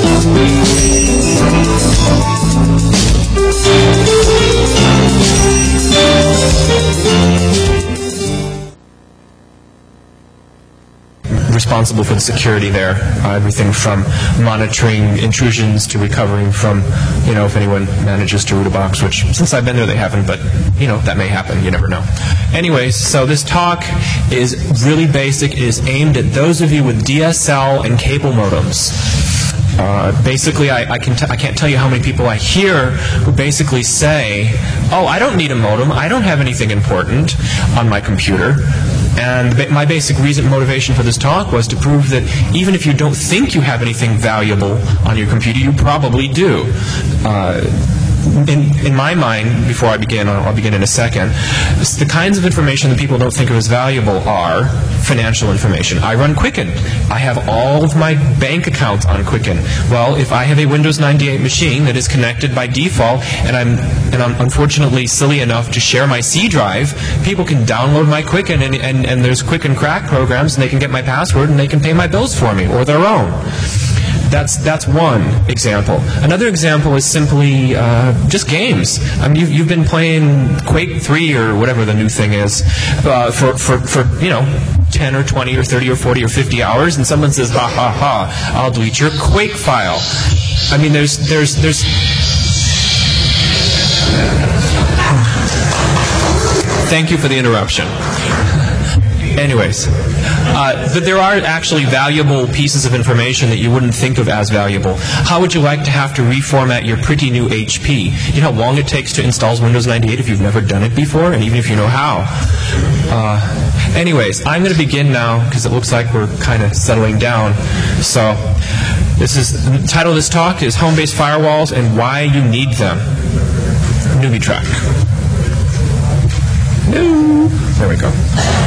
Responsible for the security there, everything from monitoring intrusions to recovering from, if anyone manages to root a box, which since I've been there they haven't, but that may happen, you never know. Anyways, so this talk is really basic. It is aimed at those of you with DSL and cable modems. Basically, I can't tell you how many people I hear who basically say, oh, I don't need a modem, I don't have anything important on my computer. And my basic motivation for this talk was to prove that even if you don't think you have anything valuable on your computer, you probably do. In my mind, before I begin, I'll begin in a second, the kinds of information that people don't think of as valuable are financial information. I run Quicken. I have all of my bank accounts on Quicken. Well, if I have a Windows 98 machine that is connected by default, and I'm unfortunately silly enough to share my C drive, people can download my Quicken, and there's Quicken crack programs, and they can get my password, and they can pay my bills for me, or their own. That's one example. Another example is simply just games. I mean, you've been playing Quake 3 or whatever the new thing is for 10 or 20 or 30 or 40 or 50 hours, and someone says, ha ha ha, I'll delete your Quake file. I mean, there's Thank you for the interruption. Anyways, but there are actually valuable pieces of information that you wouldn't think of as valuable. How would you like to have to reformat your pretty new HP? You know how long it takes to install Windows 98 if you've never done it before, and even if you know how? Anyways, I'm going to begin now because it looks like we're kind of settling down. So, the title of this talk is Home-Based Firewalls and Why You Need Them. Newbie track. There we go.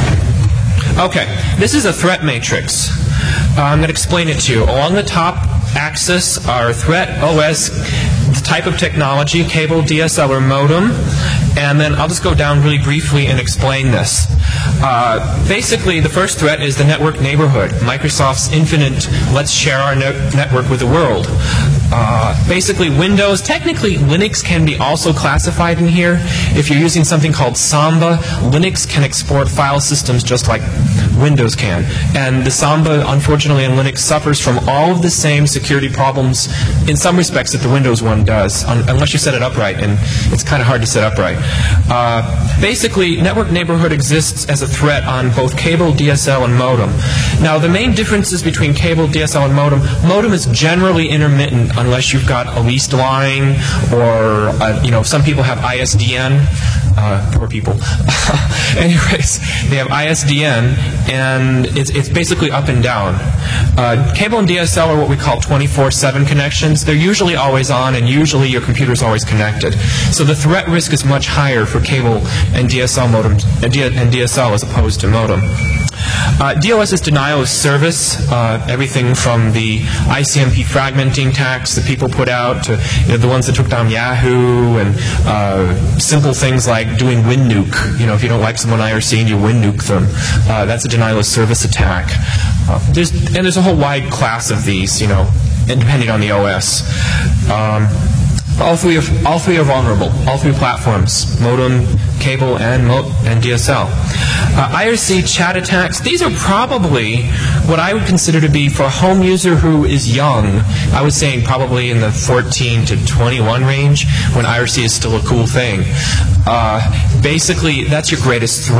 Okay, this is a threat matrix. I'm going to explain it to you. Along the top axis are threat, OS, the type of technology, cable, DSL, or modem, and then I'll just go down really briefly and explain this. Basically, the first threat is the network neighborhood, Microsoft's infinite let's share our network with the world. Basically, Windows, technically Linux can be also classified in here. If you're using something called Samba, Linux can export file systems just like Windows can. And the Samba, unfortunately, in Linux suffers from all of the same security problems in some respects that the Windows one does, unless you set it up right, and it's kind of hard to set up right. Basically, network neighborhood exists as a threat on both cable, DSL, and modem. Now, the main differences between cable, DSL, and modem is generally intermittent unless you've got a leased line or, some people have ISDN. Poor people. Anyways, they have ISDN, and it's basically up and down. Cable and DSL are what we call 24/7 connections. They're usually always on, and usually your computer's always connected. So the threat risk is much higher for cable and DSL modem and DSL as opposed to modem. DOS is denial of service, everything from the ICMP fragmenting attacks that people put out to the ones that took down Yahoo, and simple things like doing WinNuke. If you don't like someone IRC and you WinNuke them, that's a denial of service attack. There's a whole wide class of these, and depending on the OS. All three are vulnerable. All three platforms: modem, cable, and DSL. IRC chat attacks. These are probably what I would consider to be, for a home user who is young, I was saying probably in the 14 to 21 range, when IRC is still a cool thing. Basically, that's your greatest threat.